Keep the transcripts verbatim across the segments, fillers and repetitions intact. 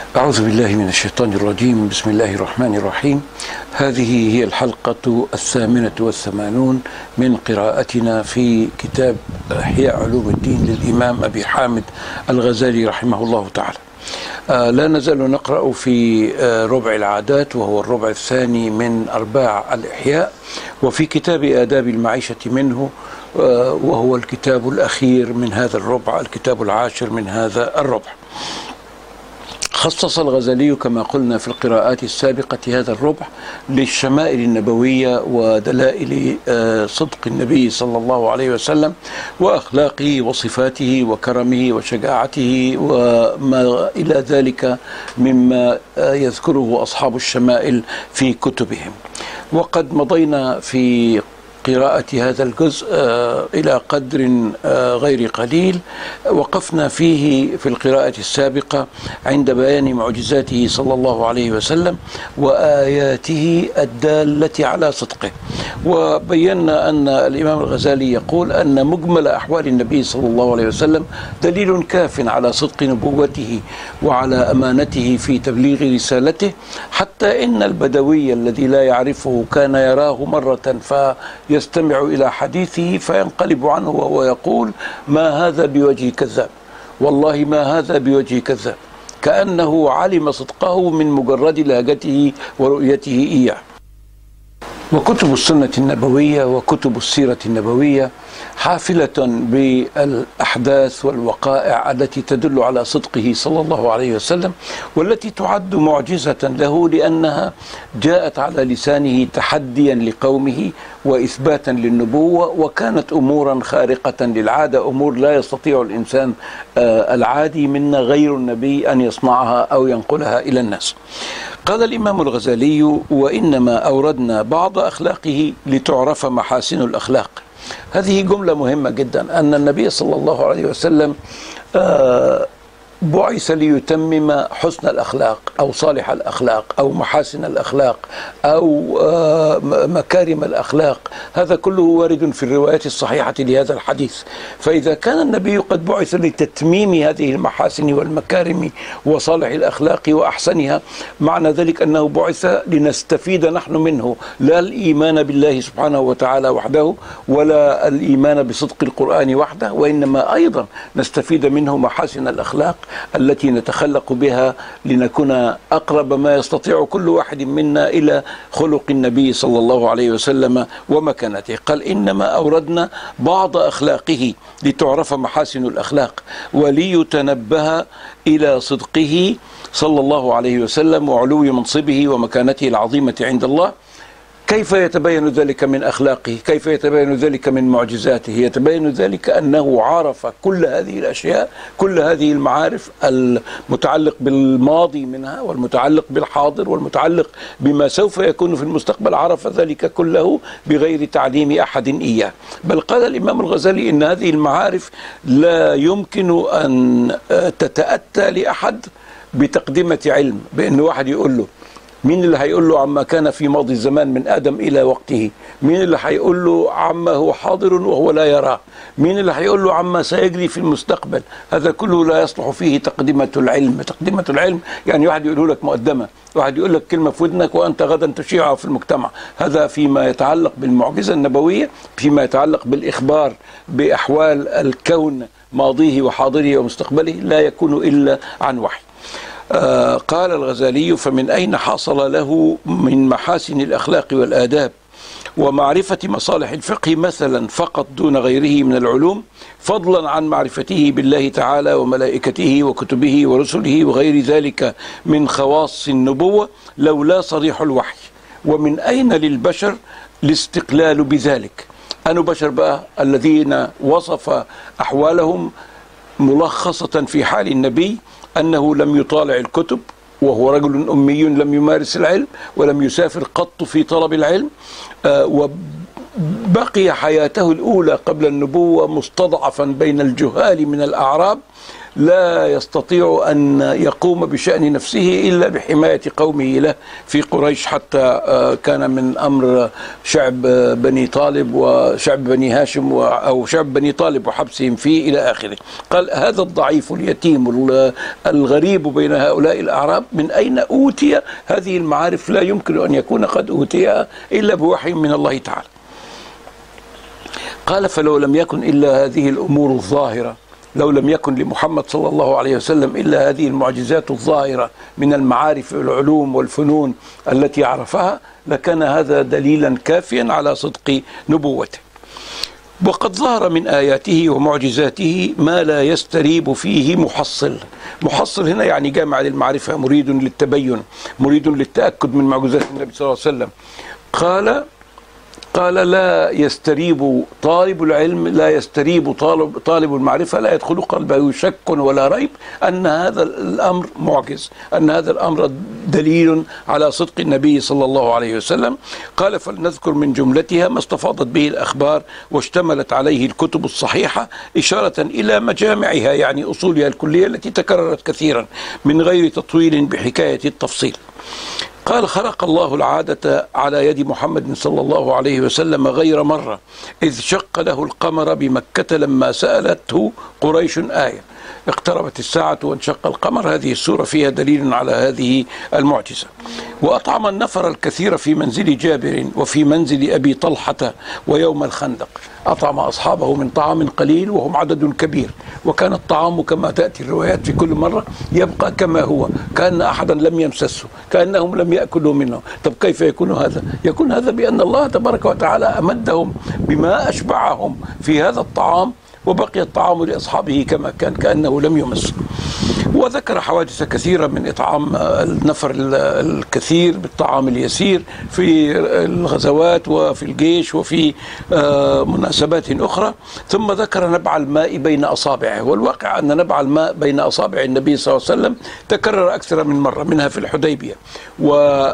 أعوذ بالله من الشيطان الرجيم. بسم الله الرحمن الرحيم. هذه هي الحلقة الثامنة والثمانون من قراءتنا في كتاب إحياء علوم الدين للإمام أبي حامد الغزالي رحمه الله تعالى. آه لا نزال نقرأ في آه ربع العادات، وهو الربع الثاني من أرباع الإحياء، وفي كتاب آداب المعيشة منه، آه وهو الكتاب الأخير من هذا الربع، الكتاب العاشر من هذا الربع. خصص الغزالي كما قلنا في القراءات السابقة هذا الربع للشمائل النبوية ودلائل صدق النبي صلى الله عليه وسلم وأخلاقه وصفاته وكرمه وشجاعته وما إلى ذلك مما يذكره أصحاب الشمائل في كتبهم. وقد مضينا في قراءة هذا الجزء إلى قدر غير قليل. وقفنا فيه في القراءة السابقة عند بيان معجزاته صلى الله عليه وسلم وآياته الدالة على صدقه، وبينا أن الإمام الغزالي يقول أن مجمل أحوال النبي صلى الله عليه وسلم دليل كاف على صدق نبوته وعلى أمانته في تبليغ رسالته، حتى إن البدوي الذي لا يعرفه كان يراه مرة في يستمع إلى حديثه فينقلب عنه وهو يقول: ما هذا بوجه كذاب، والله ما هذا بوجه كذاب، كأنه علم صدقه من مجرد لهجته ورؤيته إياه. وكتب السنة النبوية وكتب السيرة النبوية حافلة بالأحداث والوقائع التي تدل على صدقه صلى الله عليه وسلم، والتي تعد معجزة له لأنها جاءت على لسانه تحديا لقومه وإثباتا للنبوة، وكانت أمورا خارقة للعادة، أمور لا يستطيع الإنسان العادي منا غير النبي أن يصنعها أو ينقلها إلى الناس. قال الإمام الغزالي: وإنما أوردنا بعض أخلاقه لتعرف محاسن الأخلاق. هذه جملة مهمة جدا، أن النبي صلى الله عليه وسلم آه بعث ليتمم حسن الأخلاق أو صالح الأخلاق أو محاسن الأخلاق أو آه مكارم الأخلاق. هذا كله وارد في الروايات الصحيحة لهذا الحديث. فإذا كان النبي قد بعث لتتميم هذه المحاسن والمكارم وصالح الأخلاق وأحسنها، معنى ذلك أنه بعث لنستفيد نحن منه، لا الإيمان بالله سبحانه وتعالى وحده ولا الإيمان بصدق القرآن وحده، وإنما أيضا نستفيد منه محاسن الأخلاق التي نتخلق بها لنكون أقرب ما يستطيع كل واحد منا إلى خلق النبي صلى الله عليه وسلم ومكانته. قال: إنما أوردنا بعض أخلاقه لتعرف محاسن الأخلاق وليتنبه إلى صدقه صلى الله عليه وسلم وعلو منصبه ومكانته العظيمة عند الله. كيف يتبين ذلك من أخلاقه؟ كيف يتبين ذلك من معجزاته؟ يتبين ذلك أنه عرف كل هذه الأشياء، كل هذه المعارف المتعلق بالماضي منها والمتعلق بالحاضر والمتعلق بما سوف يكون في المستقبل، عرف ذلك كله بغير تعليم أحد إياه. بل قال الإمام الغزالي إن هذه المعارف لا يمكن أن تتأتى لأحد بتقدمة علم، بأن واحد يقول له مين اللي هيقول له عما كان في ماضي الزمان من آدم إلى وقته؟ مين اللي هيقول له عما هو حاضر وهو لا يراه؟ مين اللي هيقول له عما سيجري في المستقبل؟ هذا كله لا يصلح فيه تقدمة العلم. تقدمة العلم يعني واحد يقول لك مقدمة، واحد يقول لك كلمة في ودنك وأنت غدا تشيعها في المجتمع. هذا فيما يتعلق بالمعجزة النبوية، فيما يتعلق بالإخبار بأحوال الكون ماضيه وحاضره ومستقبله، لا يكون إلا عن وحي. آه قال الغزالي: فمن أين حصل له من محاسن الأخلاق والآداب ومعرفة مصالح الفقه مثلا فقط دون غيره من العلوم، فضلا عن معرفته بالله تعالى وملائكته وكتبه ورسله وغير ذلك من خواص النبوة، لولا صريح الوحي؟ ومن أين للبشر الاستقلال بذلك؟ أنو بشر بقى الذين وصف أحوالهم ملخصة في حال النبي أنه لم يطالع الكتب، وهو رجل أمي لم يمارس العلم ولم يسافر قط في طلب العلم، آه وبقي حياته الأولى قبل النبوة مستضعفا بين الجهال من الأعراب، لا يستطيع أن يقوم بشأن نفسه إلا بحماية قومه له في قريش، حتى كان من أمر شعب بني طالب وشعب بني هاشم أو شعب بني طالب وحبسهم فيه إلى آخره. قال هذا الضعيف اليتيم الغريب بين هؤلاء الأعراب من أين أوتي هذه المعارف؟ لا يمكن أن يكون قد أوتيها إلا بوحي من الله تعالى. قال فلو لم يكن إلا هذه الأمور الظاهرة، لو لم يكن لمحمد صلى الله عليه وسلم إلا هذه المعجزات الظاهرة من المعارف والعلوم والفنون التي عرفها، لكان هذا دليلا كافيا على صدق نبوته. وقد ظهر من آياته ومعجزاته ما لا يستريب فيه محصل. محصل هنا يعني جامع للمعرفة، مريد للتبين، مريد للتأكد من معجزات النبي صلى الله عليه وسلم. قال قال لا يستريب طالب العلم، لا يستريب طالب, طالب المعرفة، لا يدخل قلبه شك ولا ريب أن هذا الأمر معجز، أن هذا الأمر دليل على صدق النبي صلى الله عليه وسلم. قال فلنذكر من جملتها ما استفاضت به الأخبار واشتملت عليه الكتب الصحيحة، إشارة إلى مجامعها يعني أصولها الكلية التي تكررت كثيرا من غير تطويل بحكاية التفصيل. قال خلق الله العادة على يد محمد صلى الله عليه وسلم غير مرة، إذ شق له القمر بمكة لما سألته قريش آية. اقتربت الساعة وانشق القمر، هذه السورة فيها دليل على هذه المعجزة. وأطعم النفر الكثير في منزل جابر وفي منزل أبي طلحة ويوم الخندق، أطعم أصحابه من طعام قليل وهم عدد كبير، وكان الطعام كما تأتي الروايات في كل مرة يبقى كما هو، كأن أحدا لم يمسسه، كأنهم لم يأكلوا منه. طب كيف يكون هذا؟ يكون هذا بأن الله تبارك وتعالى أمدهم بما أشبعهم في هذا الطعام، وبقي الطعام لأصحابه كما كان كأنه لم يمس. وذكر حوادث كثيرة من إطعام النفر الكثير بالطعام اليسير في الغزوات وفي الجيش وفي مناسبات أخرى. ثم ذكر نبع الماء بين أصابعه، والواقع أن نبع الماء بين أصابع النبي صلى الله عليه وسلم تكرر أكثر من مرة، منها في الحديبية. و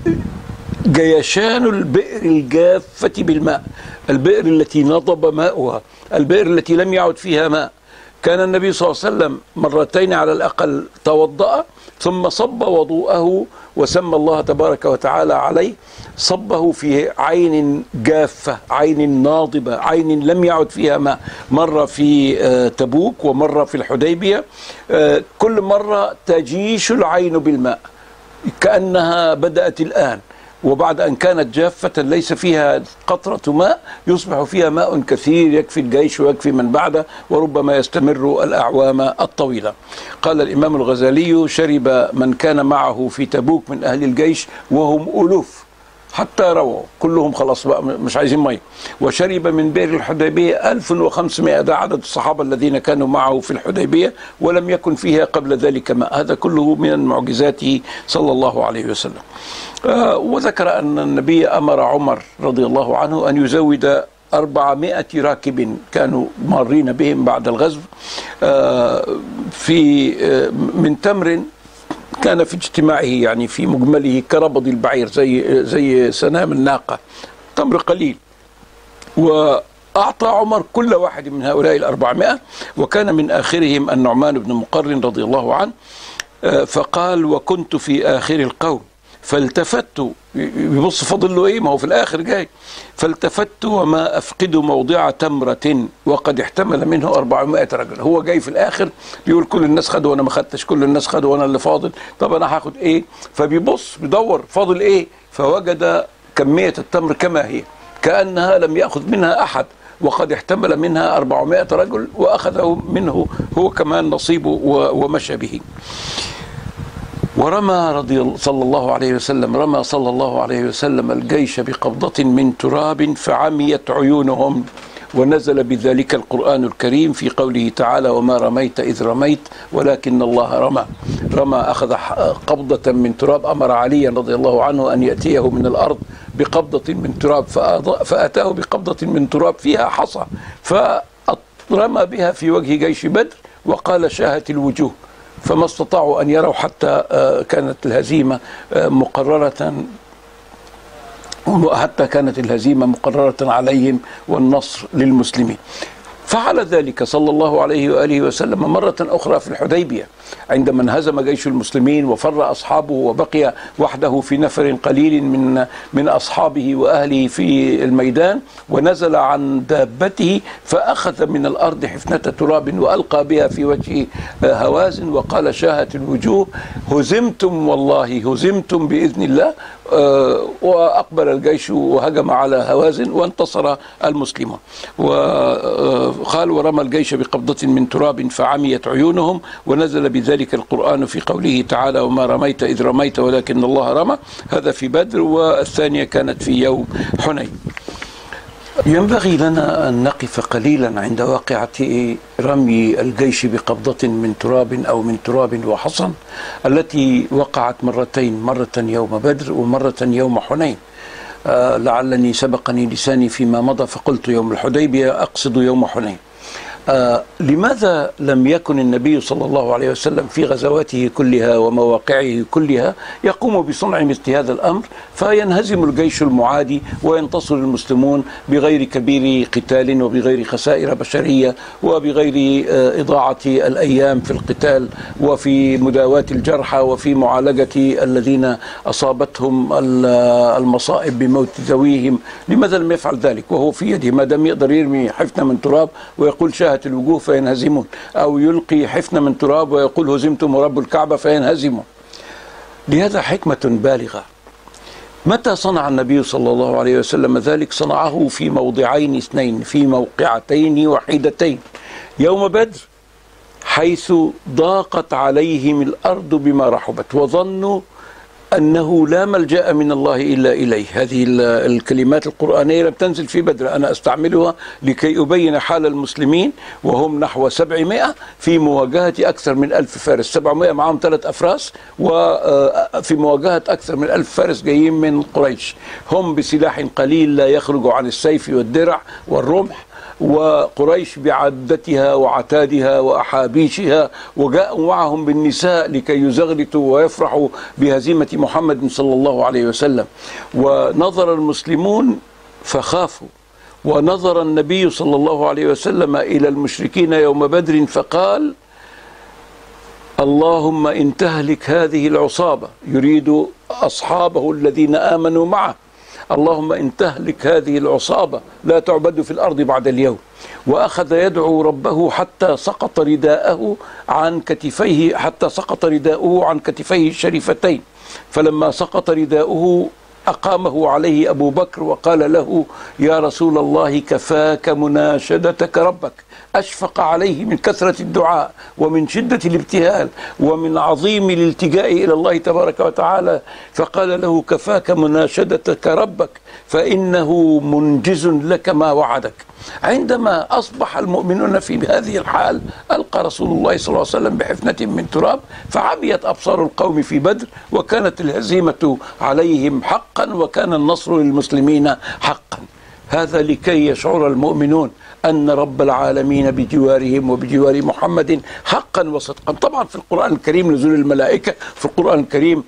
جيشان البئر الجافة بالماء، البئر التي نضب ماؤها، البئر التي لم يعد فيها ماء. كان النبي صلى الله عليه وسلم مرتين على الأقل توضأ ثم صب وضوءه وسمى الله تبارك وتعالى عليه، صبه في عين جافة، عين ناضبة، عين لم يعد فيها ماء. مرة في تبوك ومرة في الحديبية، كل مرة تجيش العين بالماء كأنها بدأت الآن، وبعد أن كانت جافة ليس فيها قطرة ماء يصبح فيها ماء كثير يكفي الجيش ويكفي من بعده، وربما يستمر الأعوام الطويلة. قال الإمام الغزالي شرب من كان معه في تبوك من أهل الجيش وهم ألوف حتى رووا كلهم خلاص بقى مش عايزين مية، وشرب من بئر الحديبية ألف وخمسمائة، ده عدد الصحابة الذين كانوا معه في الحديبية ولم يكن فيها قبل ذلك ماء. هذا كله من معجزاته صلى الله عليه وسلم. آه وذكر أن النبي أمر عمر رضي الله عنه أن يزود أربعمائة راكب كانوا مارين بهم بعد الغزو آه في آه من تمر كان في اجتماعه، يعني في مجمله كربض البعير، زي زي سنام الناقة، تمر قليل. وأعطى عمر كل واحد من هؤلاء الأربعمائة، وكان من آخرهم النعمان بن مقرن رضي الله عنه. فقال وكنت في آخر القوم فالتفت، يبص فاضل له ايه، ما هو في الاخر جاي. فالتفت وما افقد موضع تمرة وقد احتمل منه أربعمائة رجل. هو جاي في الاخر بيقول كل الناس خدوا وانا ما خدتش، كل الناس خدوا وانا اللي فاضل، طب انا هاخد ايه؟ فبيبص بيدور فاضل ايه، فوجد كمية التمر كما هي كأنها لم يأخذ منها أحد، وقد احتمل منها أربعمائة رجل وأخذه منه هو كمان نصيبه ومشى به. ورمى رضي صلى الله عليه وسلم رمى صلى الله عليه وسلم الجيش بقبضة من تراب فعميت عيونهم، ونزل بذلك القرآن الكريم في قوله تعالى وما رميت إذ رميت ولكن الله رمى. رمى أخذ قبضة من تراب، أمر عليا رضي الله عنه أن يأتيه من الأرض بقبضة من تراب، فأتاه بقبضة من تراب فيها حصى فرمى بها في وجه جيش بدر، وقال شاهت الوجوه، فما استطاعوا أن يروا حتى كانت الهزيمة مقررة حتى كانت الهزيمة مقررة عليهم والنصر للمسلمين. فعل ذلك صلى الله عليه وآله وسلم مرة أخرى في الحديبية عندما انهزم جيش المسلمين وفر أصحابه وبقي وحده في نفر قليل من من أصحابه وأهله في الميدان، ونزل عن دابته فأخذ من الأرض حفنة تراب وألقى بها في وجه هوازن وقال: شاهت الوجوه، هزمتم والله، هزمتم بإذن الله. وأقبل الجيش وهجم على هوازن وانتصر المسلمون. وقال: ورمى الجيش بقبضة من تراب فعميت عيونهم. ونزل بذلك القرآن في قوله تعالى: وما رميت إذ رميت ولكن الله رمى. هذا في بدر، والثانية كانت في يوم حنين. ينبغي لنا أن نقف قليلا عند واقعة رمي الجيش بقبضة من تراب أو من تراب وحصن التي وقعت مرتين، مرة يوم بدر ومرة يوم حنين. آه لعلني سبقني لساني فيما مضى فقلت يوم الحديبية، أقصد يوم حنين. آه لماذا لم يكن النبي صلى الله عليه وسلم في غزواته كلها ومواقعه كلها يقوم بصنع مثل هذا الأمر فينهزم الجيش المعادي وينتصر المسلمون بغير كبير قتال وبغير خسائر بشرية وبغير آه إضاعة الأيام في القتال وفي مداواة الجرحى وفي معالجة الذين أصابتهم المصائب بموت ذويهم؟ لماذا لم يفعل ذلك وهو في يده؟ ما دام يقدر يرمي حفنة من تراب ويقول: شاهت الوجوه فينهزمون، أو يلقي حفنة من تراب ويقول: هزمتم ورب الكعبة فينهزمون. لهذا حكمة بالغة. متى صنع النبي صلى الله عليه وسلم ذلك؟ صنعه في موضعين اثنين، في موقعتين وحيدتين. يوم بدر حيث ضاقت عليهم الأرض بما رحبت وظنوا أنه لا ملجأ من الله إلا إليه. هذه الكلمات القرآنية لم تنزل في بدر، أنا أستعملها لكي أبين حال المسلمين وهم نحو سبعمائة في مواجهة أكثر من ألف فارس. سبعمائة معهم ثلاث أفراس، وفي مواجهة أكثر من ألف فارس جايين من قريش، هم بسلاح قليل لا يخرج عن السيف والدرع والرمح، وقريش بعدتها وعتادها وأحابيشها، وجاءوا معهم بالنساء لكي يزغلطوا ويفرحوا بهزيمة محمد صلى الله عليه وسلم. ونظر المسلمون فخافوا، ونظر النبي صلى الله عليه وسلم إلى المشركين يوم بدر فقال: اللهم إن تهلك هذه العصابة، يريد أصحابه الذين آمنوا معه، اللهم إن تهلك هذه العصابة لا تعبد في الأرض بعد اليوم. وأخذ يدعو ربه حتى سقط رداءه عن كتفيه، حتى سقط رداؤه عن كتفيه الشريفتين. فلما سقط رداؤه أقامه عليه أبو بكر وقال له: يا رسول الله كفاك مناشدتك ربك. أشفق عليه من كثرة الدعاء ومن شدة الابتهال ومن عظيم الالتجاء إلى الله تبارك وتعالى، فقال له: كفاك مناشدتك ربك فإنه منجز لك ما وعدك. عندما أصبح المؤمنون في هذه الحال ألقى رسول الله صلى الله عليه وسلم بحفنة من تراب فعميت أبصار القوم في بدر، وكانت الهزيمة عليهم حقا وكان النصر للمسلمين حقا. هذا لكي يشعر المؤمنون أن رب العالمين بجوارهم وبجوار محمد حقا وصدقا. طبعا في القرآن الكريم نزول الملائكة، في القرآن الكريم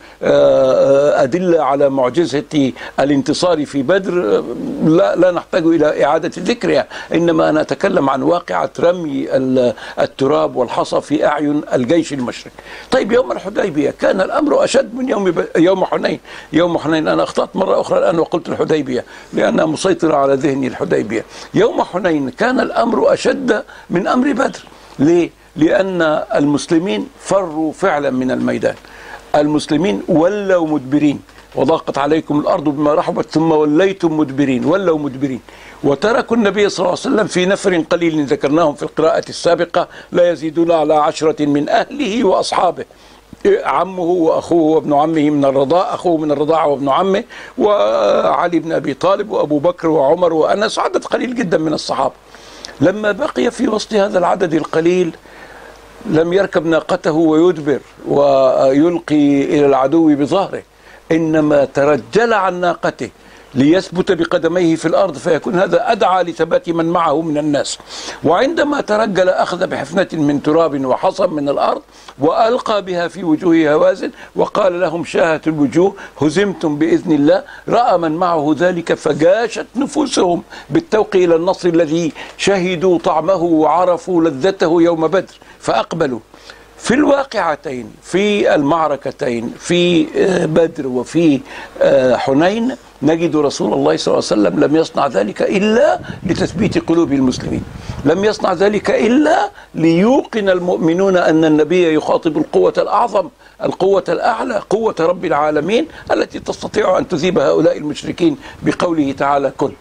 أدلة على معجزة الانتصار في بدر لا, لا نحتاج إلى إعادة ذكرها، إنما أنا أتكلم عن واقعة رمي التراب والحصى في أعين الجيش المشرك. طيب يوم الحديبية كان الأمر أشد من يوم يوم حنين. يوم حنين أنا أخطأت مرة أخرى الآن وقلت الحديبية لأنها مسيطرة على ذهني الحديبية. يوم حنين كان الأمر أشد من أمر بدر. ليه؟ لأن المسلمين فروا فعلا من الميدان، المسلمين ولوا مدبرين، وضاقت عليكم الأرض بما رحبت ثم وليتم مدبرين، ولوا مدبرين، وتركوا النبي صلى الله عليه وسلم في نفر قليل ذكرناهم في القراءة السابقة لا يزيدون على عشرة من أهله وأصحابه، عمه وأخوه وابن عمه من الرضاعة، أخوه من الرضاعة وابن عمه، وعلي بن أبي طالب وأبو بكر وعمر وأنس، عدد قليل جدا من الصحابة. لما بقي في وسط هذا العدد القليل لم يركب ناقته ويدبر ويلقي إلى العدو بظهره، إنما ترجل عن ناقته ليثبت بقدميه في الأرض، فيكون هذا أدعى لثبات من معه من الناس. وعندما ترجل أخذ بحفنة من تراب وحصى من الأرض وألقى بها في وجوه هوازن وقال لهم شاهت الوجوه هزمتم بإذن الله. رأى من معه ذلك فجاشت نفوسهم بالتوق إلى النصر الذي شهدوا طعمه وعرفوا لذته يوم بدر، فأقبلوا. في الواقعتين، في المعركتين، في بدر وفي حنين، نجد رسول الله صلى الله عليه وسلم لم يصنع ذلك إلا لتثبيت قلوب المسلمين، لم يصنع ذلك إلا ليوقن المؤمنون أن النبي يخاطب القوة الأعظم، القوة الأعلى، قوة رب العالمين التي تستطيع أن تذيب هؤلاء المشركين بقوله تعالى كن.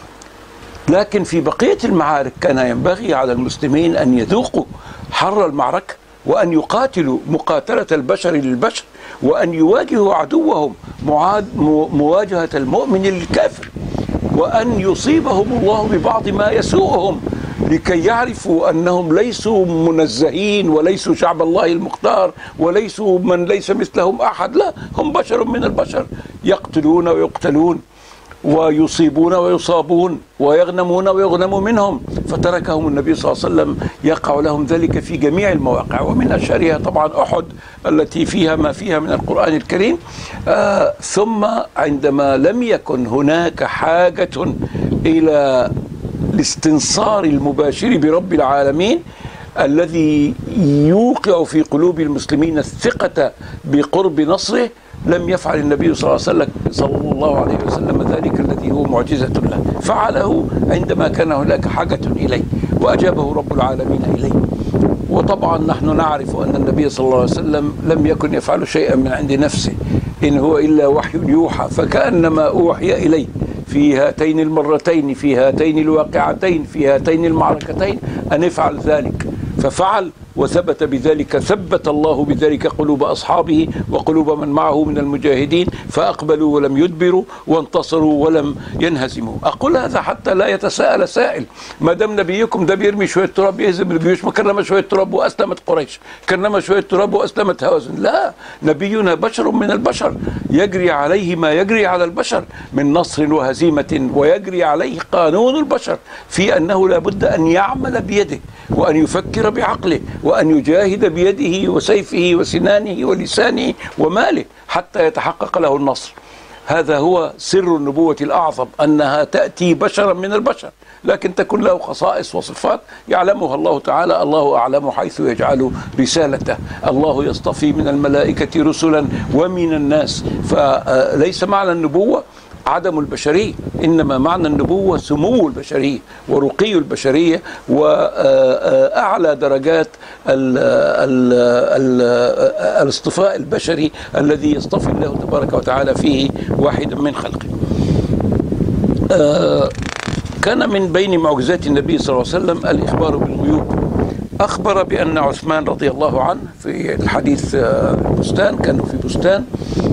لكن في بقية المعارك كان ينبغي على المسلمين أن يذوقوا حر المعركة، وأن يقاتلوا مقاتلة البشر للبشر، وأن يواجهوا عدوهم مواجهة المؤمن للكافر، وأن يصيبهم الله ببعض ما يسوءهم لكي يعرفوا أنهم ليسوا منزهين وليسوا شعب الله المختار وليسوا من ليس مثلهم أحد، لا، هم بشر من البشر، يقتلون ويقتلون ويصيبون ويصابون ويغنمون ويغنم منهم. فتركهم النبي صلى الله عليه وسلم يقع لهم ذلك في جميع المواقع، ومن أشهرها طبعا أحد التي فيها ما فيها من القرآن الكريم. آه ثم عندما لم يكن هناك حاجة إلى الاستنصار المباشر برب العالمين الذي يوقع في قلوب المسلمين الثقة بقرب نصره، لم يفعل النبي صلى الله عليه وسلم صلى الله عليه وسلم ذلك الذي هو معجزة له، فعله عندما كان هناك حاجة إليه وأجابه رب العالمين إليه. وطبعا نحن نعرف أن النبي صلى الله عليه وسلم لم يكن يفعل شيئا من عند نفسه، إن هو إلا وحي يوحى، فكأنما أوحي إليه في هاتين المرتين، في هاتين الواقعتين، في هاتين المعركتين، أن يفعل ذلك، ففعل وثبت بذلك، ثبت الله بذلك قلوب أصحابه وقلوب من معه من المجاهدين، فأقبلوا ولم يدبروا وانتصروا ولم ينهزموا. أقول هذا حتى لا يتساءل سائل، ما دام نبيكم ده بيرمي شوية تراب يهزم الجيوش، ما كرم شوية تراب وأسلمت قريش، كرم شوية تراب وأسلمت هوازن؟ لا، نبينا بشر من البشر، يجري عليه ما يجري على البشر من نصر وهزيمة، ويجري عليه قانون البشر في أنه لا بد أن يعمل بيده وأن يفكر بعقله وأن يجاهد بيده وسيفه وسنانه ولسانه وماله حتى يتحقق له النصر. هذا هو سر النبوة الأعظم، أنها تأتي بشرا من البشر، لكن تكون له خصائص وصفات يعلمها الله تعالى، الله أعلم حيث يجعل رسالته. الله يصطفي من الملائكة رسلا ومن الناس، فليس معنى النبوة عدم البشرية، إنما معنى النبوة سمو البشرية ورقي البشرية وأعلى درجات ال ال ال الاصطفاء البشري الذي يصطفي الله تبارك وتعالى فيه واحدا من خلقه. كان من بين معجزات النبي صلى الله عليه وسلم الإخبار بالغيوب. أخبر بأن عثمان رضي الله عنه في الحديث البستان، كانوا في بستان،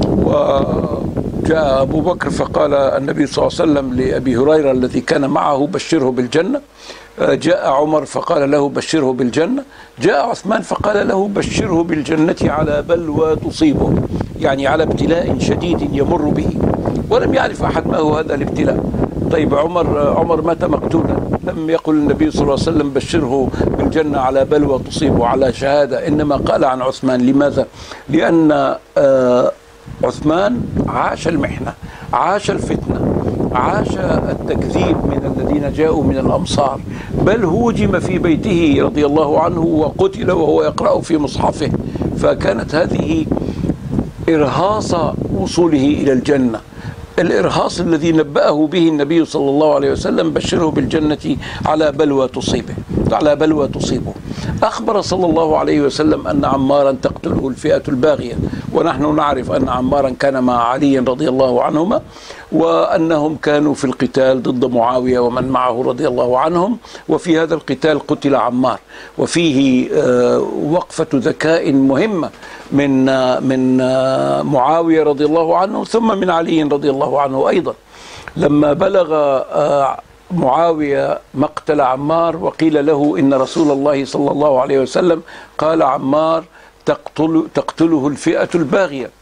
وجاء أبو بكر فقال النبي صلى الله عليه وسلم لأبي هريرة الذي كان معه بشره بالجنة. جاء عمر فقال له بشره بالجنة. جاء عثمان فقال له بشره بالجنة على بلوى تصيبه، يعني على ابتلاء شديد يمر به، ولم يعرف أحد ما هو هذا الابتلاء. طيب عمر عمر مات مقتولا، لم يقل النبي صلى الله عليه وسلم بشره بالجنة على بلوى تصيبه على شهادة، إنما قال عن عثمان. لماذا؟ لأن عثمان عاش المحنة، عاش الفتنة، عاش التكذيب من الذين جاءوا من الأمصار، بل هوجم في بيته رضي الله عنه وقتل وهو يقرأ في مصحفه. فكانت هذه إرهاص وصوله إلى الجنة، الإرهاص الذي نبأه به النبي صلى الله عليه وسلم بشره بالجنة على بلوى تصيبه، على بلوى تصيبه. أخبر صلى الله عليه وسلم أن عمارا تقتله الفئة الباغية، ونحن نعرف أن عمارا كان مع علي رضي الله عنهما، وأنهم كانوا في القتال ضد معاوية ومن معه رضي الله عنهم، وفي هذا القتال قتل عمار. وفيه وقفة ذكاء مهمة من من معاوية رضي الله عنه ثم من علي رضي الله عنه أيضا، لما بلغ معاوية مقتل عمار وقيل له إن رسول الله صلى الله عليه وسلم قال عمار تقتل تقتله الفئة الباغية،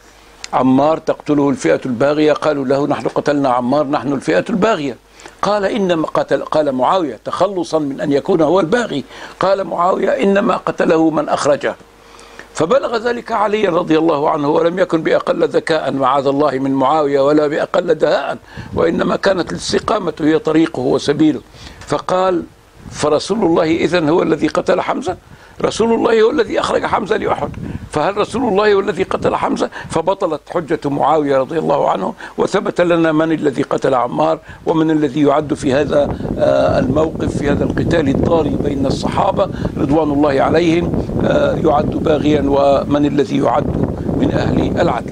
عمار تقتله الفئة الباغية. قالوا له نحن قتلنا عمار، نحن الفئة الباغية. قال إنما قتل قال معاوية تخلصا من أن يكون هو الباغي، قال معاوية إنما قتله من أخرجه. فبلغ ذلك علي رضي الله عنه، ولم يكن بأقل ذكاء معاذ الله من معاوية ولا بأقل دهاء، وإنما كانت الاستقامة هي طريقه وسبيله. فقال فرسول الله إذن هو الذي قتل حمزة؟ رسول الله هو الذي أخرج حمزة لأحد، فهل رسول الله هو الذي قتل حمزة؟ فبطلت حجة معاوية رضي الله عنه، وثبت لنا من الذي قتل عمار، ومن الذي يعد في هذا الموقف في هذا القتال الضاري بين الصحابة رضوان الله عليهم يعد باغيا، ومن الذي يعد من أهل العدل.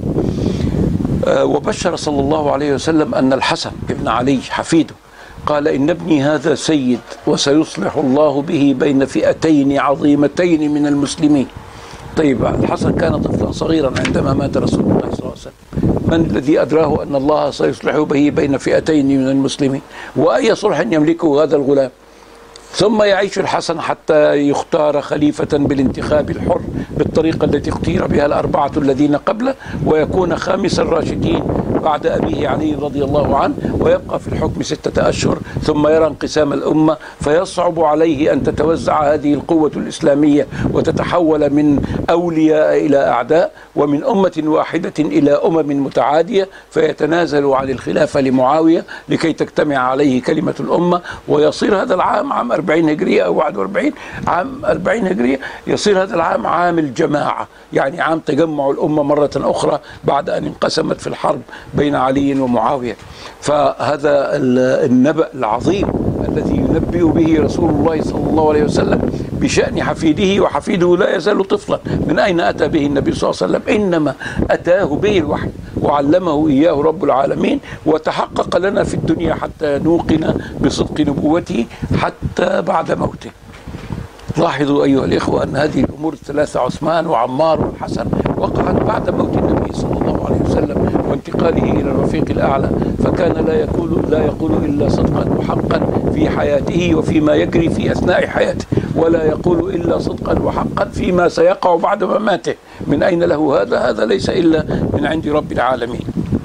وبشر صلى الله عليه وسلم أن الحسن بن علي حفيده قال إن ابني هذا سيد وسيصلح الله به بين فئتين عظيمتين من المسلمين. طيب الحسن كان طفلا صغيرا عندما مات رسول الله صلى الله عليه وسلم، من الذي أدراه أن الله سيصلح به بين فئتين من المسلمين؟ وأي صلح يملكه هذا الغلام؟ ثم يعيش الحسن حتى يختار خليفة بالانتخاب الحر بالطريقة التي اختير بها الأربعة الذين قبله، ويكون خامس الراشدين بعد أبيه علي رضي الله عنه، ويبقى في الحكم ستة أشهر، ثم يرى انقسام الأمة، فيصعب عليه أن تتوزع هذه القوة الإسلامية وتتحول من أولياء إلى أعداء، ومن أمة واحدة إلى أمم متعادية، فيتنازل عن الخلافة لمعاوية لكي تجتمع عليه كلمة الأمة. ويصير هذا العام عام أربعين هجرية أو واحد وأربعين، عام أربعين هجرية، يصير هذا العام عام الجماعة، يعني عام تجمع الأمة مرة أخرى بعد أن انقسمت في الحرب بين علي ومعاوية. فهذا النبأ العظيم الذي ينبئ به رسول الله صلى الله عليه وسلم بشأن حفيده، وحفيده لا يزال طفلا. من أين أتى به النبي صلى الله عليه وسلم؟ إنما أتاه به الوحي وعلمه إياه رب العالمين، وتحقق لنا في الدنيا حتى نوقن بصدق نبوته حتى بعد موته. لاحظوا أيها الإخوة أن هذه الأمور الثلاثة عثمان وعمار والحسن وقعت بعد موت النبي صلى الله عليه وسلم وانتقاله إلى الرفيق الأعلى، فكان لا يقول لا يقول إلا صدقا وحقا في حياته وفيما يجري في أثناء حياته، ولا يقول إلا صدقا وحقا فيما سيقع بعد مماته. من أين له هذا؟ هذا ليس إلا من عند رب العالمين.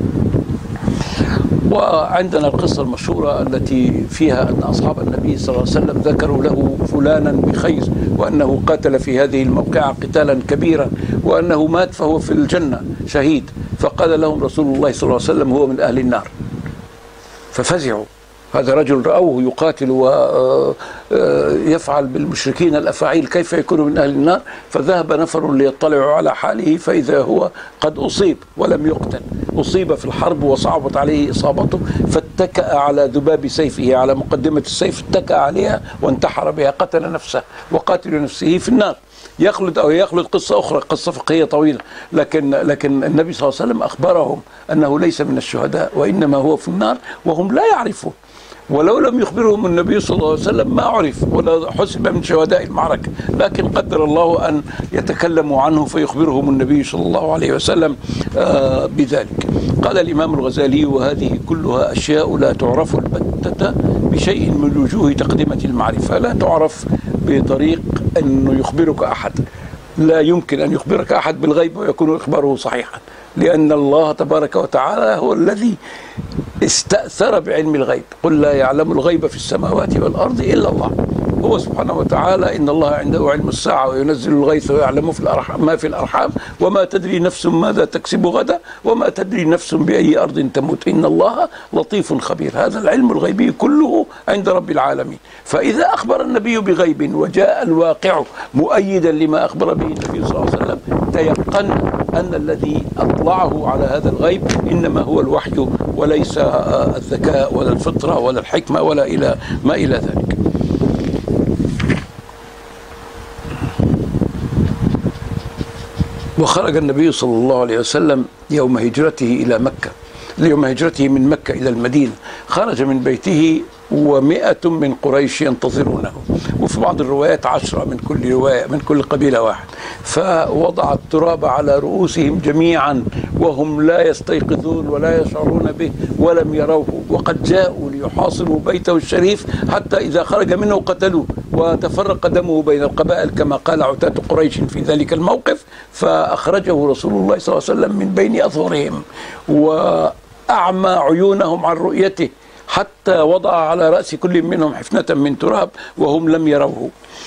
وعندنا القصة المشهورة التي فيها أن أصحاب النبي صلى الله عليه وسلم ذكروا له فلانا بخير، وأنه قاتل في هذه الموقعة قتالا كبيرا، وأنه مات فهو في الجنة شهيد. فقال لهم رسول الله صلى الله عليه وسلم هو من أهل النار. ففزعوا، هذا رجل رأوه يقاتل ويفعل بالمشركين الأفاعيل، كيف يكون من أهل النار؟ فذهب نفر ليطلعوا على حاله، فإذا هو قد أصيب ولم يقتل، أصيب في الحرب وصعبت عليه إصابته، فاتكأ على ذباب سيفه، على مقدمة السيف اتكأ عليها وانتحر بها، قتل نفسه، وقاتل نفسه في النار. يخلد أو يخلد قصة أخرى، قصة فقهية طويلة، لكن لكن النبي صلى الله عليه وسلم أخبرهم أنه ليس من الشهداء، وإنما هو في النار وهم لا يعرفون. ولو لم يخبرهم النبي صلى الله عليه وسلم ما عرف ولا حسب من شهداء المعركة، لكن قدر الله أن يتكلموا عنه فيخبرهم النبي صلى الله عليه وسلم بذلك. قال الإمام الغزالي وهذه كلها أشياء لا تعرف البتة بشيء من وجوه تقدمة المعرفة، لا تعرف بطريق أنه يخبرك أحد، لا يمكن أن يخبرك أحد بالغيب ويكون إخباره صحيحا، لأن الله تبارك وتعالى هو الذي استأثر بعلم الغيب. قل لا يعلم الغيب في السماوات والأرض إلا الله. هو سبحانه وتعالى إن الله عنده علم الساعة وينزل الغيث ويعلم في الأرحام ما في الأرحام وما تدري نفس ماذا تكسب غدا وما تدري نفس بأي أرض تموت إن الله لطيف خبير. هذا العلم الغيبي كله عند رب العالمين. فإذا أخبر النبي بغيب وجاء الواقع مؤيدا لما أخبر به النبي صلى الله عليه وسلم، تيقن أن الذي أطلعه على هذا الغيب إنما هو الوحي وليس الذكاء ولا الفطرة ولا الحكمة ولا إلى ما إلى ذلك. وخرج النبي صلى الله عليه وسلم يوم هجرته إلى مكة، يوم هجرته من مكة إلى المدينة، خرج من بيته ومئة من قريش ينتظرونه، وفي بعض الروايات عشرة من كل رواية من كل قبيلة واحد. فوضع التراب على رؤوسهم جميعا وهم لا يستيقظون ولا يشعرون به ولم يروه، وقد جاءوا ليحاصروا بيته الشريف حتى إذا خرج منه قتلوه وتفرق دمه بين القبائل كما قال عتاة قريش في ذلك الموقف، فأخرجه رسول الله صلى الله عليه وسلم من بين أظهرهم وأعمى عيونهم عن رؤيته حتى وضع على رأس كل منهم حفنة من تراب وهم لم يروه.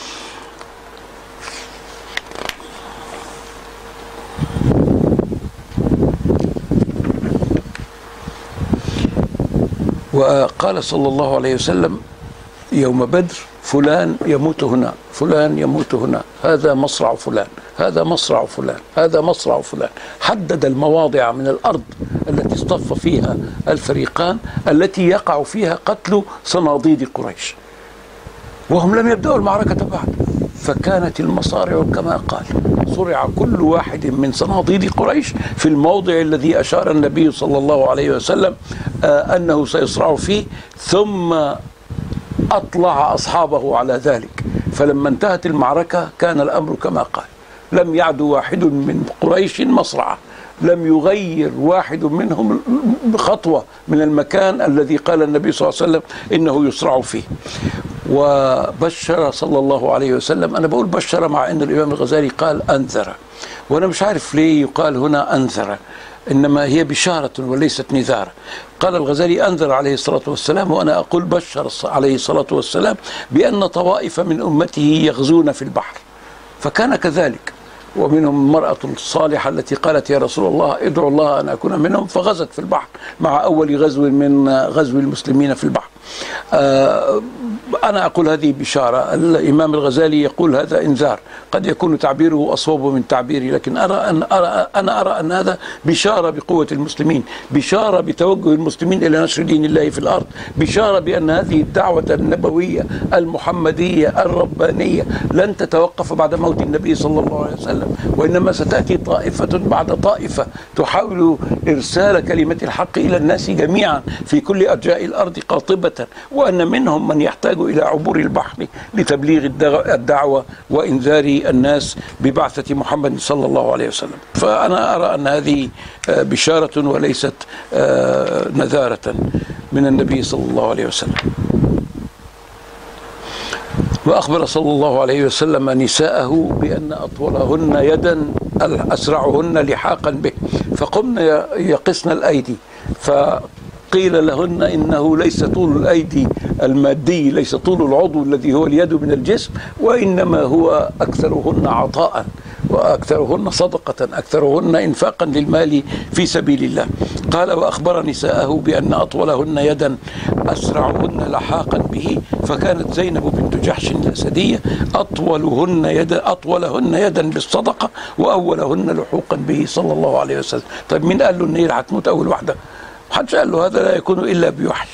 وقال صلى الله عليه وسلم يوم بدر: فلان يموت هنا، فلان يموت هنا، هذا مصرع فلان، هذا مصرع فلان، هذا مصرع فلان. حدد المواضع من الأرض التي اصطف فيها الفريقان التي يقع فيها قتل صناديد قريش، وهم لم يبدأوا المعركة بعد. فكانت المصارع كما قال، صرع كل واحد من صناديد قريش في الموضع الذي أشار النبي صلى الله عليه وسلم آه أنه سيصرع فيه، ثم أطلع أصحابه على ذلك. فلما انتهت المعركة كان الأمر كما قال، لم يعد واحد من قريش مصرعة، لم يغير واحد منهم خطوة من المكان الذي قال النبي صلى الله عليه وسلم إنه يصرع فيه. وبشر صلى الله عليه وسلم، أنا بقول بشر مع أن الإمام الغزالي قال أنذر، وأنا مش عارف ليه يقال هنا أنذر، إنما هي بشارة وليست نذارة. قال الغزالي أنذر عليه الصلاة والسلام، وأنا أقول بشر عليه الصلاة والسلام بأن طوائف من أمته يغزون في البحر، فكان كذلك. ومنهم المرأة الصالحة التي قالت: يا رسول الله ادعو الله أن أكون منهم، فغزت في البحر مع أول غزو من غزو المسلمين في البحر. آه أنا أقول هذه بشارة، الإمام الغزالي يقول هذا إنذار، قد يكون تعبيره أصوب من تعبيري، لكن أرى أن أرى أنا أرى أن هذا بشارة بقوة المسلمين، بشارة بتوجه المسلمين إلى نشر دين الله في الأرض، بشارة بأن هذه الدعوة النبوية المحمدية الربانية لن تتوقف بعد موت النبي صلى الله عليه وسلم، وإنما ستأتي طائفة بعد طائفة تحاول إرسال كلمة الحق إلى الناس جميعا في كل أرجاء الأرض قاطبة، وأن منهم من يحتاج إلى عبور البحر لتبليغ الدعوة وإنذار الناس ببعثة محمد صلى الله عليه وسلم. فأنا أرى أن هذه بشارة وليست نذارة من النبي صلى الله عليه وسلم. وأخبر صلى الله عليه وسلم نساءه بأن أطولهن يدا أسرعهن لحاقا به، فقمن يقصن الأيدي، فقيل لهن إنه ليس طول الأيدي المادي، ليس طول العضو الذي هو اليد من الجسم، وإنما هو أكثرهن عطاء وأكثرهن صدقة، أكثرهن إنفاقا للمال في سبيل الله. قال: وأخبر نساءه بأن أطولهن يدا أسرعهن لحاقا به، فكانت زينب بنت جحش الأسدية أطولهن يدا أطولهن يدا بالصدقة وأولهن لحوقا به صلى الله عليه وسلم. طيب مين قال له إن هي هتموت أول واحدة؟ محدش قال له، هذا لا يكون إلا بوحي.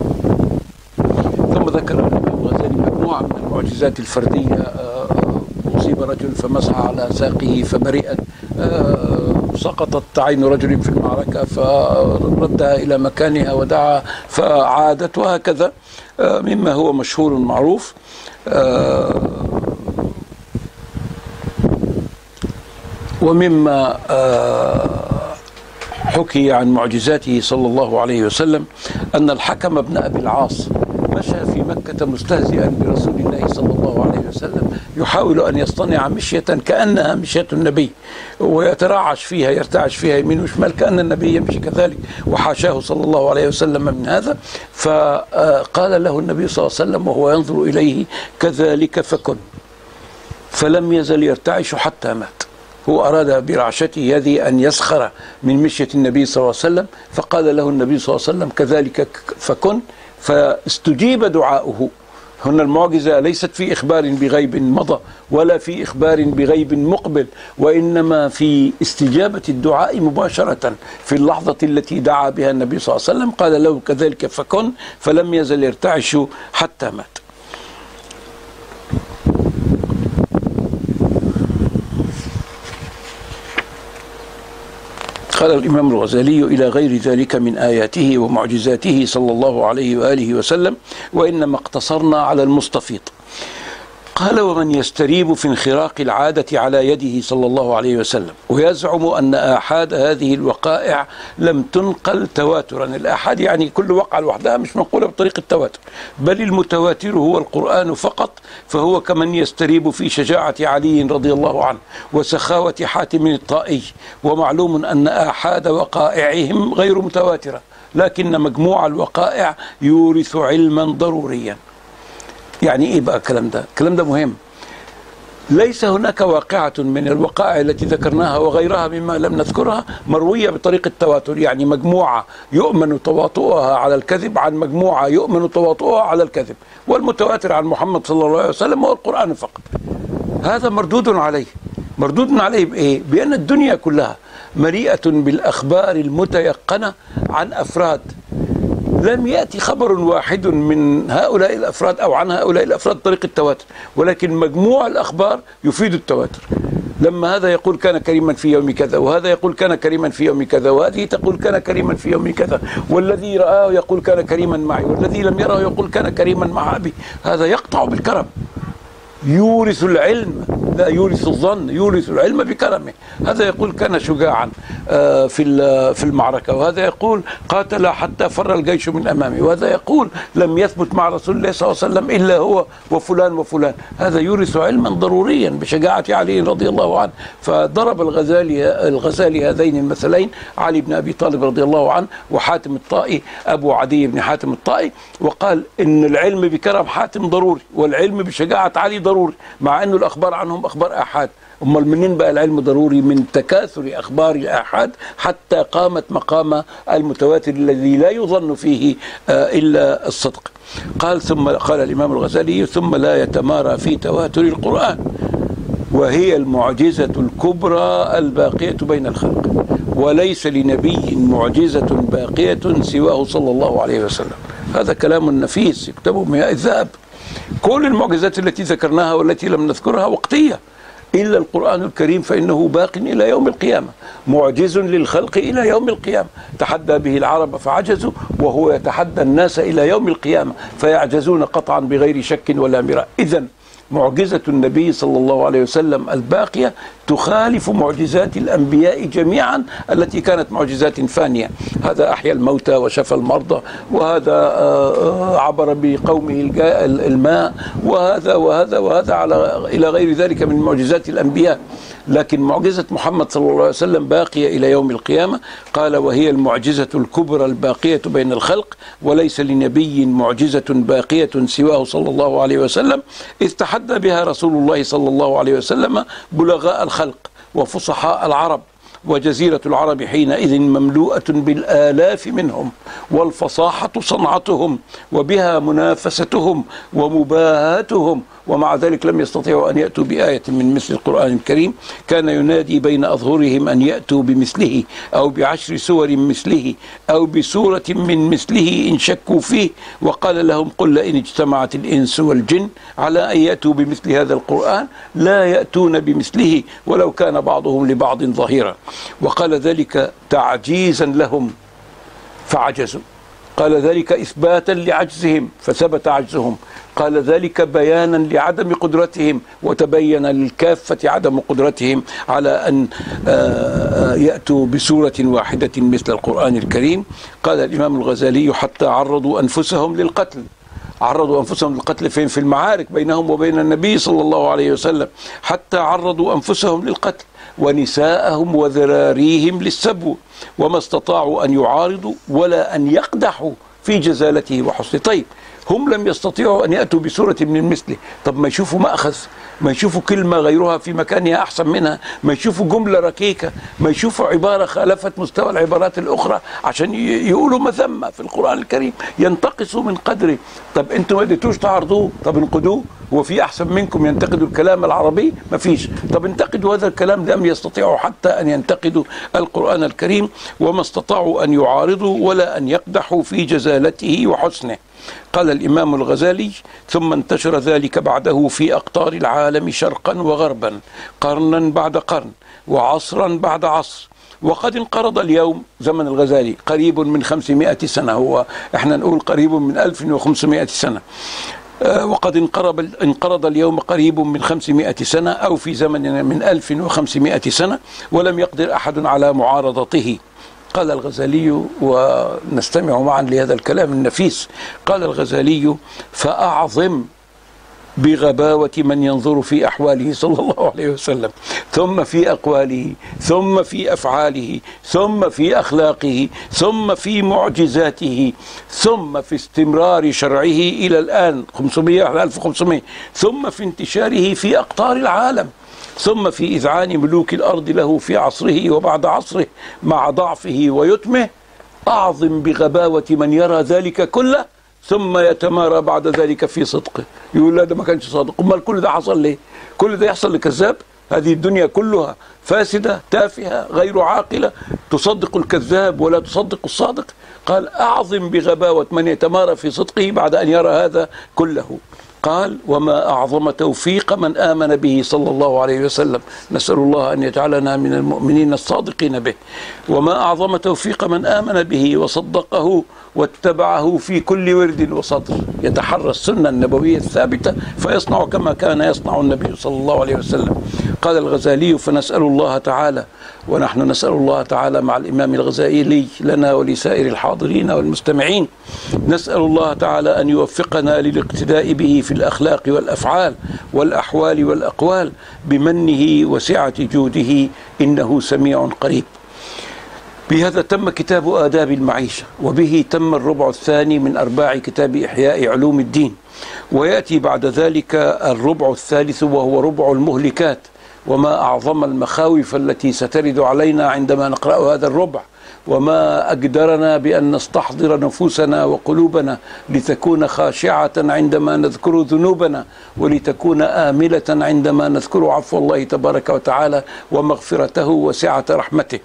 ثم ذكر الإمام الغزالي مجموعة من المعجزات الفردية. أصيب رجل فمسح على ساقه فبرئت، سقطت عين رجل في المعركة فردها إلى مكانها ودعا فعادت، وهكذا مما هو مشهور معروف. ومما حكي عن معجزاته صلى الله عليه وسلم أن الحكم بن أبي العاص مشى في مكة مستهزئا برسول الله صلى الله عليه وسلم، يحاول أن يصطنع مشية كأنها مشية النبي، ويترعش فيها يرتعش فيها يمين وشمال كأن النبي يمشي كذلك، وحاشاه صلى الله عليه وسلم من هذا. فقال له النبي صلى الله عليه وسلم وهو ينظر إليه: كذلك فكن. فلم يزل يرتعش حتى مات. هو أراد برعشته هذه أن يسخر من مشية النبي صلى الله عليه وسلم، فقال له النبي صلى الله عليه وسلم: كذلك فكن، فاستجيب دعاؤه. هنا المعجزة ليست في إخبار بغيب مضى ولا في إخبار بغيب مقبل، وإنما في استجابة الدعاء مباشرة في اللحظة التي دعا بها النبي صلى الله عليه وسلم. قال له: كذلك فكن، فلم يزل يرتعش حتى مات. قال الإمام الغزالي: إلى غير ذلك من آياته ومعجزاته صلى الله عليه وآله وسلم، وإنما اقتصرنا على المستفيض. قال: ومن يستريب في انخراق العادة على يده صلى الله عليه وسلم ويزعم أن آحاد هذه الوقائع لم تنقل تواترا. الآحاد يعني كل وقعة لوحدها مش منقولة بطريقة التواتر، بل المتواتر هو القرآن فقط، فهو كمن يستريب في شجاعة علي رضي الله عنه وسخاوة حاتم الطائي. ومعلوم أن آحاد وقائعهم غير متواترة، لكن مجموع الوقائع يورث علما ضروريا. يعني ايه بقى الكلام ده؟ الكلام ده مهم. ليس هناك واقعة من الوقائع التي ذكرناها وغيرها مما لم نذكرها مروية بطريقة التواتر، يعني مجموعة يؤمن تواطؤها على الكذب عن مجموعة يؤمن تواطؤها على الكذب. والمتواتر عن محمد صلى الله عليه وسلم هو القرآن فقط. هذا مردود عليه. مردود عليه بإيه؟ بأن الدنيا كلها مليئة بالأخبار المتيقنة عن أفراد. لم يأتي خبر واحد من هؤلاء الأفراد أو عن هؤلاء الأفراد طريق التواتر، ولكن مجموع الأخبار يفيد التواتر. لما هذا يقول كان كريما في يوم كذا، وهذا يقول كان كريما في يوم كذا، وهذه تقول كان كريما في يوم كذا، والذي رآه يقول كان كريما معي، والذي لم يره يقول كان كريما مع أبي، هذا يقطع بالكرم. يورث العلم لا يورث الظن، يورث العلم بكرمه. هذا يقول كان شجاعا في في المعركة، وهذا يقول قاتل حتى فر الجيش من أمامه، وهذا يقول لم يثبت مع رسول الله صلى الله عليه وسلم إلا هو وفلان وفلان. هذا يورث علما ضروريا بشجاعة علي رضي الله عنه. فضرب الغزالي الغزالي هذين المثلين، علي بن أبي طالب رضي الله عنه وحاتم الطائي أبو عدي بن حاتم الطائي، وقال إن العلم بكرم حاتم ضروري والعلم بشجاعة علي ضروري، مع أنه الأخبار عنهم أخبار آحاد. أمال منين بقى العلم ضروري؟ من تكاثر أخبار الآحاد حتى قامت مقام المتواتر الذي لا يظن فيه إلا الصدق. قال ثم قال الإمام الغزالي: ثم لا يتمارى في تواتر القرآن، وهي المعجزة الكبرى الباقية بين الخلق، وليس لنبي معجزة باقية سواه صلى الله عليه وسلم. هذا كلام نفيس يكتبه بماء الذهب. كل المعجزات التي ذكرناها والتي لم نذكرها وقتية، إلا القرآن الكريم فإنه باق إلى يوم القيامة، معجز للخلق إلى يوم القيامة. تحدى به العرب فعجزوا، وهو يتحدى الناس إلى يوم القيامة فيعجزون قطعا بغير شك ولا مراء. إذن معجزة النبي صلى الله عليه وسلم الباقية تخالف معجزات الأنبياء جميعا التي كانت معجزات فانية. هذا أحيا الموتى وشفى المرضى، وهذا عبر بقومه الماء، وهذا وهذا وهذا على إلى غير ذلك من معجزات الأنبياء. لكن معجزة محمد صلى الله عليه وسلم باقية إلى يوم القيامة. قال: وهي المعجزة الكبرى الباقية بين الخلق، وليس لنبي معجزة باقية سواه صلى الله عليه وسلم، إذ تحدى بها رسول الله صلى الله عليه وسلم بلغاء الخلق وفصحاء العرب، وجزيرة العرب حينئذ مملوءة بالآلاف منهم، والفصاحة صنعتهم، وبها منافستهم ومباهاتهم، ومع ذلك لم يستطيعوا أن يأتوا بآية من مثل القرآن الكريم. كان ينادي بين أظهرهم أن يأتوا بمثله أو بعشر سور مثله أو بسورة من مثله إن شكوا فيه، وقال لهم: قل لئن اجتمعت الإنس والجن على أن يأتوا بمثل هذا القرآن لا يأتون بمثله ولو كان بعضهم لبعض ظهيرا. وقال ذلك تعجيزا لهم فعجزوا، قال ذلك إثباتا لعجزهم فثبت عجزهم، قال ذلك بيانا لعدم قدرتهم وتبين للكافة عدم قدرتهم على أن يأتوا بسورة واحدة مثل القرآن الكريم. قال الإمام الغزالي: حتى عرضوا أنفسهم للقتل. عرضوا أنفسهم للقتل فين؟ في المعارك بينهم وبين النبي صلى الله عليه وسلم. حتى عرضوا أنفسهم للقتل، ونساءهم وذراريهم للسبو، وما استطاعوا أن يعارضوا ولا أن يقدحوا في جزالته وحسنه. طيب هم لم يستطيعوا أن يأتوا بسورة من مثله، طب ما يشوفوا مأخذ، ما يشوفوا كلمة غيرها في مكانها أحسن منها، ما يشوفوا جملة ركيكة، ما يشوفوا عبارة خالفت مستوى العبارات الأخرى عشان يقولوا مذمة في القرآن الكريم، ينتقصوا من قدره. طب أنتم ما قدرتوش تعرضوه، طب انقدوه. هو في أحسن منكم ينتقدوا الكلام العربي؟ ما فيش. طب انتقدوا هذا الكلام. لم يستطيعوا حتى أن ينتقدوا القرآن الكريم، وما استطاعوا أن يعارضوا ولا أن يقدحوا في جزالته وحسنه. قال الإمام الغزالي: ثم انتشر ذلك بعده في أقطار العالم شرقا وغربا، قرنا بعد قرن وعصرا بعد عصر، وقد انقرض اليوم زمن الغزالي قريب من خمسمائة سنة، هو احنا نقول قريب من ألف وخمسمائة سنة، وقد انقرض انقرض اليوم قريب من خمسمائة سنة أو في زمن من ألف وخمسمائة سنة، ولم يقدر أحد على معارضته. قال الغزالي، ونستمع معا لهذا الكلام النفيس، قال الغزالي: فأعظم بغباوة من ينظر في أحواله صلى الله عليه وسلم، ثم في أقواله، ثم في أفعاله، ثم في أخلاقه، ثم في معجزاته، ثم في استمرار شرعه إلى الآن خمسمائة ألف وخمسمائة، ثم في انتشاره في أقطار العالم، ثم في إذعان ملوك الأرض له في عصره وبعد عصره مع ضعفه ويتمه. أعظم بغباوة من يرى ذلك كله ثم يتمارى بعد ذلك في صدقه، يقول لا ده ما كانش صادق. امال كل ده حصل ليه؟ كل ده يحصل لكذاب؟ هذه الدنيا كلها فاسدة تافهة غير عاقلة، تصدق الكذاب ولا تصدق الصادق. قال: أعظم بغباوة من يتمارى في صدقه بعد أن يرى هذا كله. قال: وما أعظم توفيق من آمن به صلى الله عليه وسلم، نسأل الله أن يجعلنا من المؤمنين الصادقين به. وما أعظم توفيق من آمن به وصدقه واتبعه في كل ورد وسطر، يتحرى السنة النبوية الثابتة فيصنع كما كان يصنع النبي صلى الله عليه وسلم. قال الغزالي: فنسأل الله تعالى، ونحن نسأل الله تعالى مع الإمام الغزالي لنا ولسائر الحاضرين والمستمعين، نسأل الله تعالى أن يوفقنا للاقتداء به في الأخلاق والأفعال والأحوال والأقوال بمنه وسعة جوده، إنه سميع قريب. بهذا تم كتاب آداب المعيشة، وبه تم الربع الثاني من أرباع كتاب إحياء علوم الدين، ويأتي بعد ذلك الربع الثالث وهو ربع المهلكات، وما أعظم المخاوف التي سترد علينا عندما نقرأ هذا الربع، وما أقدرنا بأن نستحضر نفوسنا وقلوبنا لتكون خاشعة عندما نذكر ذنوبنا، ولتكون آملة عندما نذكر عفو الله تبارك وتعالى ومغفرته وسعة رحمته.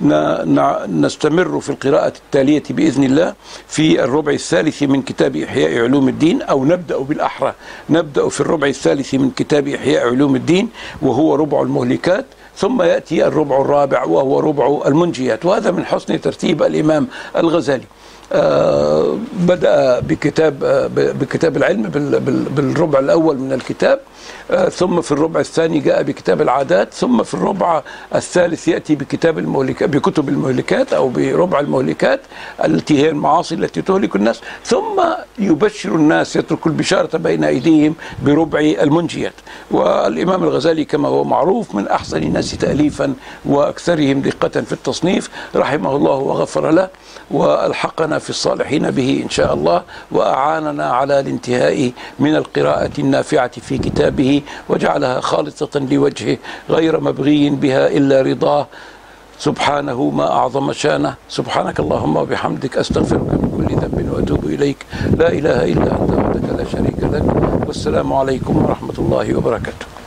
نستمر في القراءة التالية بإذن الله في الربع الثالث من كتاب إحياء علوم الدين، أو نبدأ بالأحرى، نبدأ في الربع الثالث من كتاب إحياء علوم الدين وهو ربع المهلكات، ثم يأتي الربع الرابع وهو ربع المنجيات. وهذا من حسن ترتيب الإمام الغزالي. آه بدأ بكتاب آه بكتاب العلم بالربع الأول من الكتاب، آه ثم في الربع الثاني جاء بكتاب العادات، ثم في الربع الثالث يأتي بكتاب المهلكات، بكتب المهلكات أو بربع المهلكات التي هي المعاصي التي تهلك الناس، ثم يبشر الناس، يترك البشارة بين أيديهم بربع المنجيات. والإمام الغزالي كما هو معروف من أحسن الناس تأليفا وأكثرهم دقة في التصنيف، رحمه الله وغفر له، والحقنا في الصالحين به إن شاء الله، وأعاننا على الانتهاء من القراءة النافعة في كتابه، وجعلها خالصة لوجهه غير مبغي بها إلا رضاه، سبحانه ما أعظم شانه. سبحانك اللهم وبحمدك، أستغفرك من كل ذنب وأتوب إليك، لا إله إلا أنت وحدك لا شريك لك، والسلام عليكم ورحمة الله وبركاته.